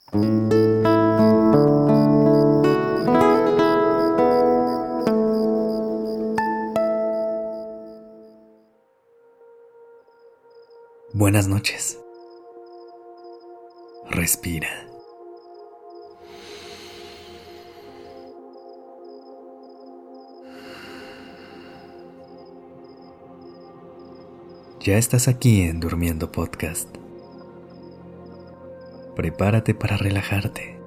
Buenas noches. Respira. Ya estás aquí en Durmiendo Podcast. Prepárate para relajarte.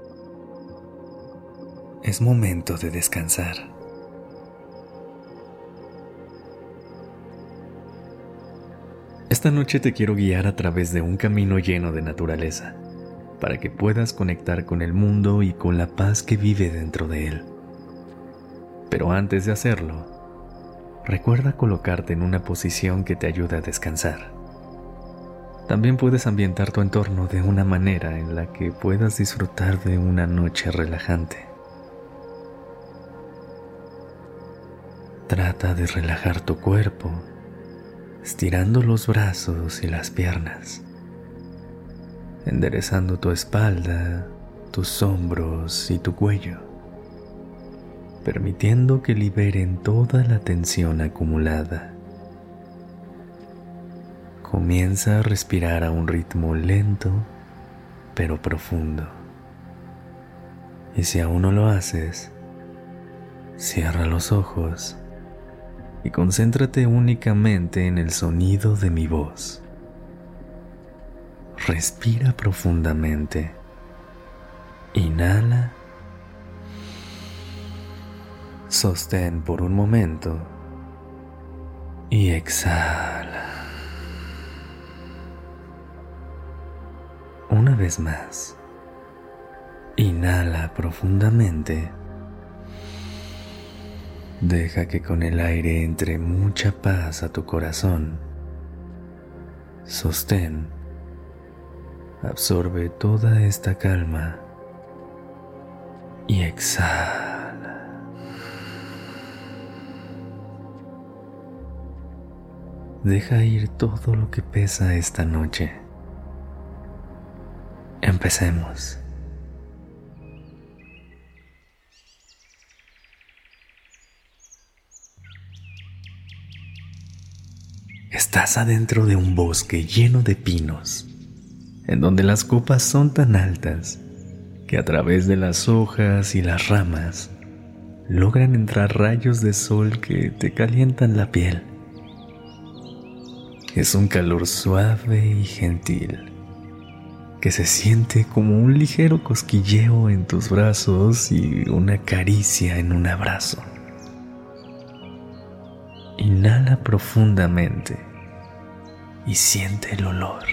Es momento de descansar. Esta noche te quiero guiar a través de un camino lleno de naturaleza, para que puedas conectar con el mundo y con la paz que vive dentro de él. Pero antes de hacerlo, recuerda colocarte en una posición que te ayude a descansar. También puedes ambientar tu entorno de una manera en la que puedas disfrutar de una noche relajante. Trata de relajar tu cuerpo, estirando los brazos y las piernas, enderezando tu espalda, tus hombros y tu cuello, permitiendo que liberen toda la tensión acumulada. Comienza a respirar a un ritmo lento, pero profundo. Y si aún no lo haces, cierra los ojos y concéntrate únicamente en el sonido de mi voz. Respira profundamente. Inhala. Sostén por un momento y exhala. Una vez más, inhala profundamente. Deja que con el aire entre mucha paz a tu corazón. Sostén. Absorbe toda esta calma y exhala. Deja ir todo lo que pesa esta noche. Empecemos. Estás adentro de un bosque lleno de pinos, en donde las copas son tan altas que a través de las hojas y las ramas logran entrar rayos de sol que te calientan la piel. Es un calor suave y gentil que se siente como un ligero cosquilleo en tus brazos y una caricia en un abrazo. Inhala profundamente y siente el olor.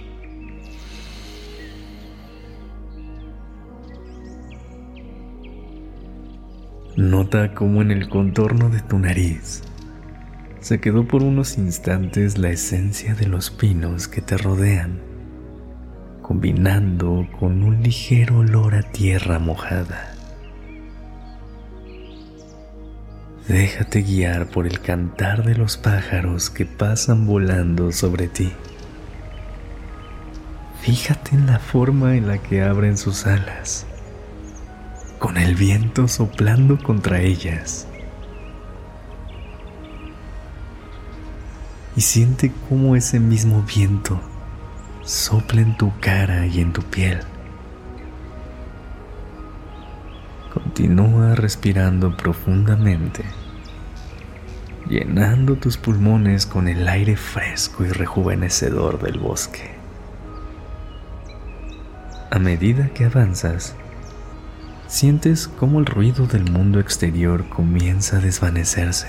Nota cómo en el contorno de tu nariz se quedó por unos instantes la esencia de los pinos que te rodean, combinando con un ligero olor a tierra mojada. Déjate guiar por el cantar de los pájaros que pasan volando sobre ti. Fíjate en la forma en la que abren sus alas, con el viento soplando contra ellas. Y siente cómo ese mismo viento sopla en tu cara y en tu piel. Continúa respirando profundamente, llenando tus pulmones con el aire fresco y rejuvenecedor del bosque. A medida que avanzas, sientes cómo el ruido del mundo exterior comienza a desvanecerse,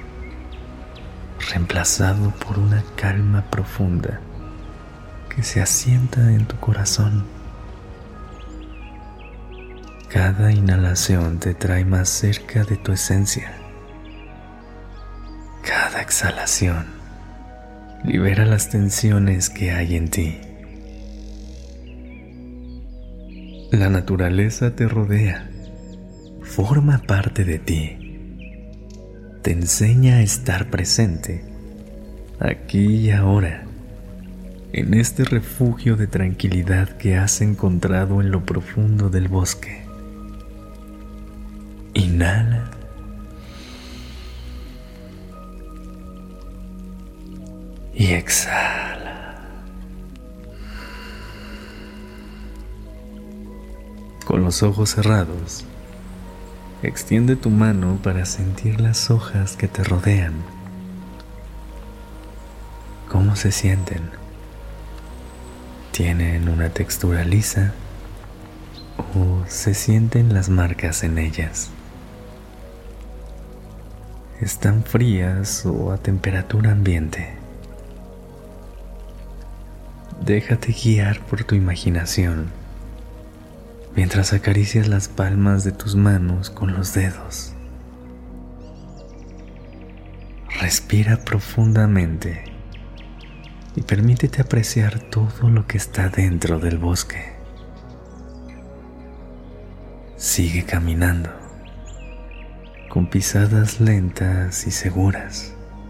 reemplazado por una calma profunda que se asienta en tu corazón. Cada inhalación te trae más cerca de tu esencia. Cada exhalación libera las tensiones que hay en ti. La naturaleza te rodea, forma parte de ti. Te enseña a estar presente, aquí y ahora, en este refugio de tranquilidad que has encontrado en lo profundo del bosque. Inhala. Y exhala. Con los ojos cerrados, extiende tu mano para sentir las hojas que te rodean. ¿Cómo se sienten? ¿Tienen una textura lisa o se sienten las marcas en ellas? ¿Están frías o a temperatura ambiente? Déjate guiar por tu imaginación mientras acaricias las palmas de tus manos con los dedos. Respira profundamente y permítete apreciar todo lo que está dentro del bosque. Sigue caminando, con pisadas lentas y seguras.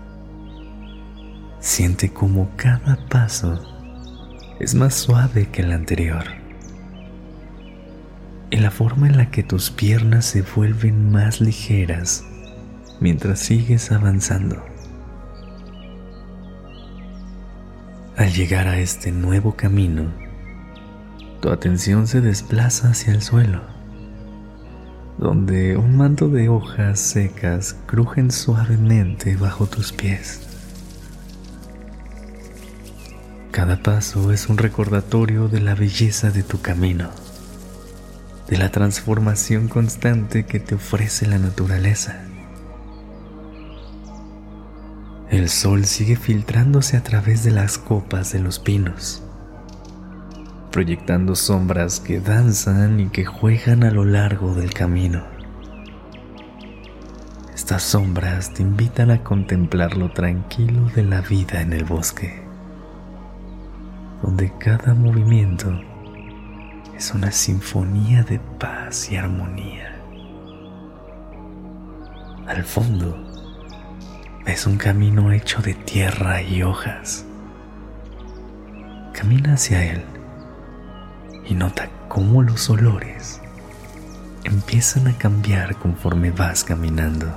Siente cómo cada paso es más suave que el anterior, y la forma en la que tus piernas se vuelven más ligeras mientras sigues avanzando. Al llegar a este nuevo camino, tu atención se desplaza hacia el suelo, donde un manto de hojas secas crujen suavemente bajo tus pies. Cada paso es un recordatorio de la belleza de tu camino, de la transformación constante que te ofrece la naturaleza. El sol sigue filtrándose a través de las copas de los pinos, proyectando sombras que danzan y que juegan a lo largo del camino. Estas sombras te invitan a contemplar lo tranquilo de la vida en el bosque, donde cada movimiento es una sinfonía de paz y armonía. Al fondo, ves un camino hecho de tierra y hojas. Camina hacia él y nota cómo los olores empiezan a cambiar conforme vas caminando.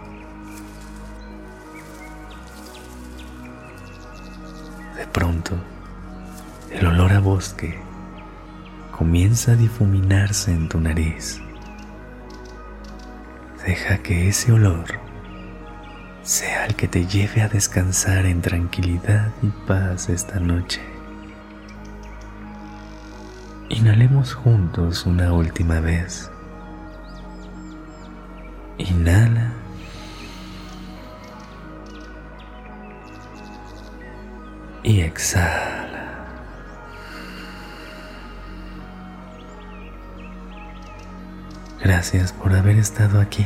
De pronto, el olor a bosque comienza a difuminarse en tu nariz. Deja que ese olor sea el que te lleve a descansar en tranquilidad y paz esta noche. Inhalemos juntos una última vez. Inhala. Y exhala. Gracias por haber estado aquí.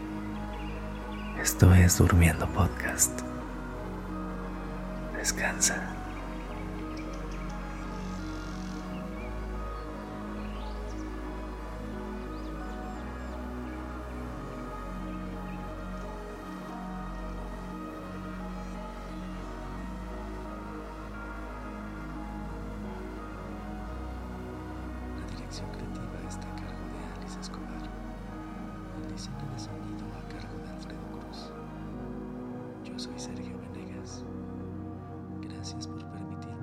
Esto es Durmiendo Podcast. Descansa. La dirección creativa está a cargo de Alice Escobar. El diseño de sonido a cargo de Alfredo Cruz. Yo soy Sergio Venegas. Gracias por permitirme